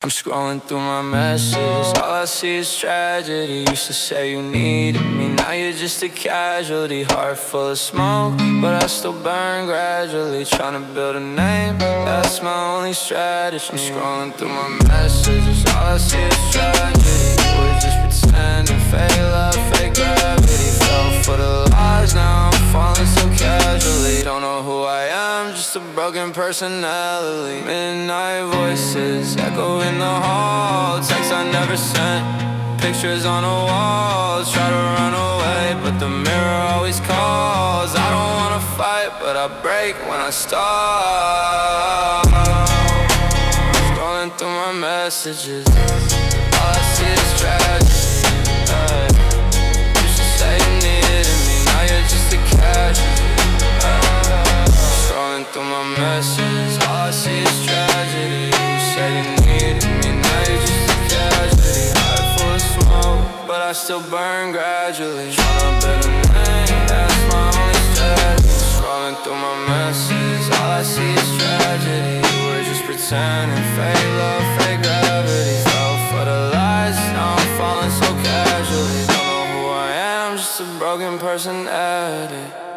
I'm scrolling through my messages, all I see is tragedy. Used to say you needed me, now you're just a casualty. Heart full of smoke, but I still burn gradually. Trying to build a name, that's my only strategy. I'm scrolling through my messages, all I see is tragedy. You were just pretending, fake love, fake gravity. Fell for the lies, now I'm falling so casually. Don't know who I am, just a broken personality. Midnight voices echo in the hall, texts I never sent, pictures on the walls. Try to run away, but the mirror always calls. I don't wanna fight, but I break when I start. Scrolling through my messages, all I see is tragedy. Used to say you needed me, now you're just a casualty. Scrolling through my messages, all I see is tragedy. You said you needed me, now you're just a casualty. Heart full of smoke, but I still burn gradually. Tryna build a name, that's my only strategy. Scrolling through my messages, all I see is tragedy. You were just pretending, fake love, fake gravity. Fell for the lies, now I'm falling so casually. Don't know who I am, just a broken personality.